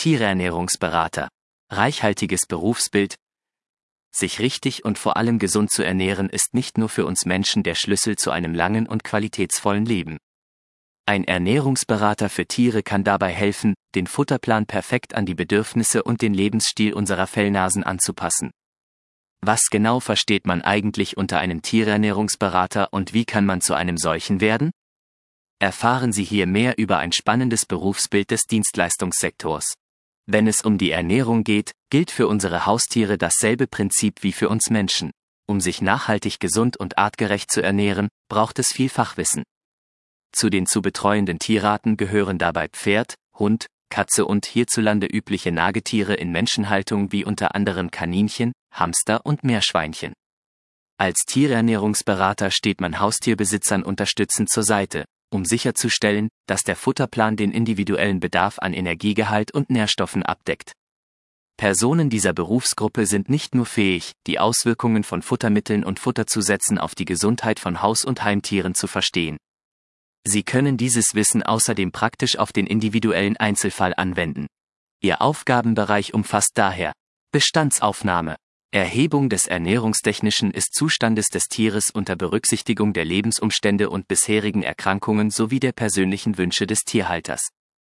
Tierernährungsberater. Reichhaltiges Berufsbild. Sich richtig und vor allem gesund zu ernähren ist nicht nur für uns Menschen der Schlüssel zu einem langen und qualitätsvollen Leben. Ein Ernährungsberater für Tiere kann dabei helfen, den Futterplan perfekt an die Bedürfnisse und den Lebensstil unserer Fellnasen anzupassen. Was genau versteht man eigentlich unter einem Tierernährungsberater und wie kann man zu einem solchen werden? Erfahren Sie hier mehr über ein spannendes Berufsbild des Dienstleistungssektors. Wenn es um die Ernährung geht, gilt für unsere Haustiere dasselbe Prinzip wie für uns Menschen. Um sich nachhaltig gesund und artgerecht zu ernähren, braucht es viel Fachwissen. Zu den zu betreuenden Tierarten gehören dabei Pferd, Hund, Katze und hierzulande übliche Nagetiere in Menschenhaltung wie unter anderem Kaninchen, Hamster und Meerschweinchen. Als Tierernährungsberater steht man Haustierbesitzern unterstützend zur Seite, um sicherzustellen, dass der Futterplan den individuellen Bedarf an Energiegehalt und Nährstoffen abdeckt. Personen dieser Berufsgruppe sind nicht nur fähig, die Auswirkungen von Futtermitteln und Futterzusätzen auf die Gesundheit von Haus- und Heimtieren zu verstehen. Sie können dieses Wissen außerdem praktisch auf den individuellen Einzelfall anwenden. Ihr Aufgabenbereich umfasst daher Bestandsaufnahme, Erhebung des ernährungstechnischen Ist-Zustandes des Tieres unter Berücksichtigung der Lebensumstände und bisherigen Erkrankungen sowie der persönlichen Wünsche des Tierhalters.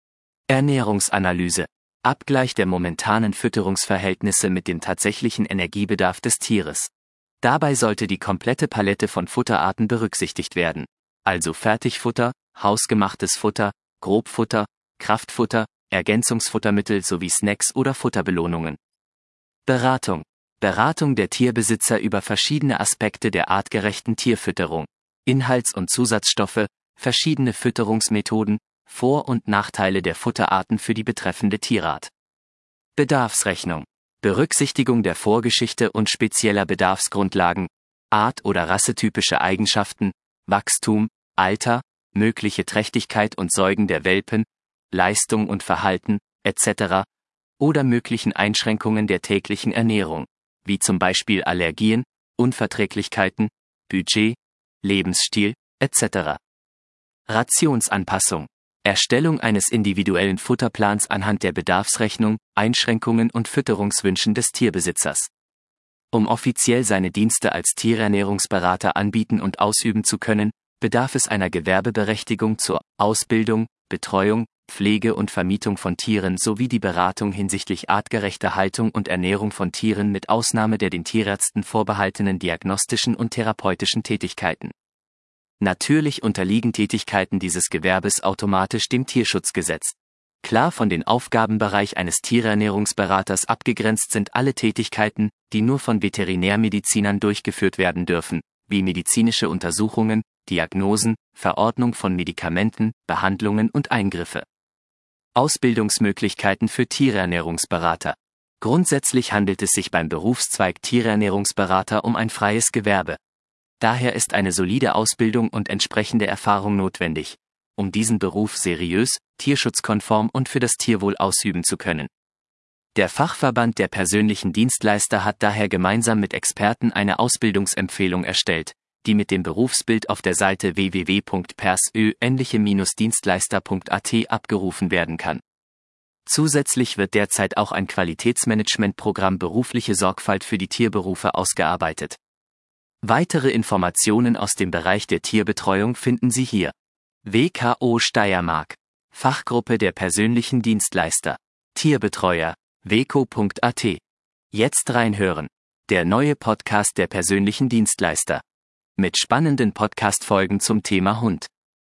Ernährungsanalyse, Abgleich der momentanen Fütterungsverhältnisse mit dem tatsächlichen Energiebedarf des Tieres. Dabei sollte die komplette Palette von Futterarten berücksichtigt werden. Also Fertigfutter, hausgemachtes Futter, Grobfutter, Kraftfutter, Ergänzungsfuttermittel sowie Snacks oder Futterbelohnungen. Beratung der Tierbesitzer über verschiedene Aspekte der artgerechten Tierfütterung, Inhalts- und Zusatzstoffe, verschiedene Fütterungsmethoden, Vor- und Nachteile der Futterarten für die betreffende Tierart. Bedarfsrechnung, Berücksichtigung der Vorgeschichte und spezieller Bedarfsgrundlagen, art- oder rassetypische Eigenschaften, Wachstum, Alter, mögliche Trächtigkeit und Säugen der Welpen, Leistung und Verhalten, etc. oder möglichen Einschränkungen der täglichen Ernährung, wie zum Beispiel Allergien, Unverträglichkeiten, Budget, Lebensstil, etc. Rationsanpassung, Erstellung eines individuellen Futterplans anhand der Bedarfsrechnung, Einschränkungen und Fütterungswünschen des Tierbesitzers. Um offiziell seine Dienste als Tierernährungsberater anbieten und ausüben zu können, bedarf es einer Gewerbeberechtigung zur Ausbildung, Betreuung, Pflege und Vermietung von Tieren sowie die Beratung hinsichtlich artgerechter Haltung und Ernährung von Tieren mit Ausnahme der den Tierärzten vorbehaltenen diagnostischen und therapeutischen Tätigkeiten. Natürlich unterliegen Tätigkeiten dieses Gewerbes automatisch dem Tierschutzgesetz. Klar von den Aufgabenbereich eines Tierernährungsberaters abgegrenzt sind alle Tätigkeiten, die nur von Veterinärmedizinern durchgeführt werden dürfen, wie medizinische Untersuchungen, Diagnosen, Verordnung von Medikamenten, Behandlungen und Eingriffe. Ausbildungsmöglichkeiten für Tierernährungsberater. Grundsätzlich handelt es sich beim Berufszweig Tierernährungsberater um ein freies Gewerbe. Daher ist eine solide Ausbildung und entsprechende Erfahrung notwendig, um diesen Beruf seriös, tierschutzkonform und für das Tierwohl ausüben zu können. Der Fachverband der persönlichen Dienstleister hat daher gemeinsam mit Experten eine Ausbildungsempfehlung erstellt, die mit dem Berufsbild auf der Seite www.persönliche-dienstleister.at abgerufen werden kann. Zusätzlich wird derzeit auch ein Qualitätsmanagementprogramm berufliche Sorgfalt für die Tierberufe ausgearbeitet. Weitere Informationen aus dem Bereich der Tierbetreuung finden Sie hier. WKO Steiermark. Fachgruppe der persönlichen Dienstleister. Tierbetreuer. weco.at. Jetzt reinhören. Der neue Podcast der persönlichen Dienstleister. Mit spannenden Podcast-Folgen zum Thema Hund.